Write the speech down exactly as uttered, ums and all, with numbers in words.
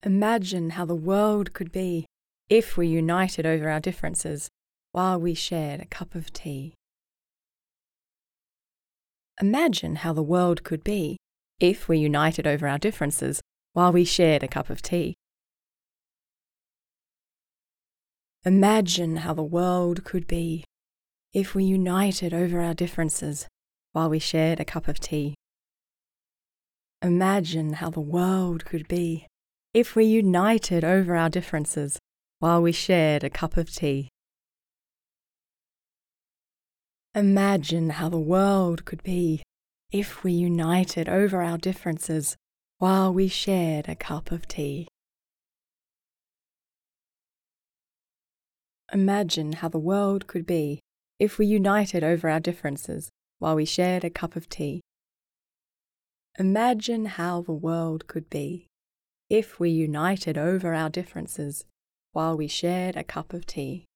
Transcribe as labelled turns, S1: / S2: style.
S1: Imagine how the world could be if we united over our differences while we shared a cup of tea. Imagine how the world could be if we united over our differences while we shared a cup of tea. Imagine how the world could be if we united over our differences while we shared a cup of tea. Imagine how the world could be if we united over our differences while we shared a cup of tea. Imagine how the world could be if we united over our differences while we shared a cup of tea. Imagine how the world could be if we united over our differences while we shared a cup of tea. Imagine how the world could be if we united over our differences while we shared a cup of tea.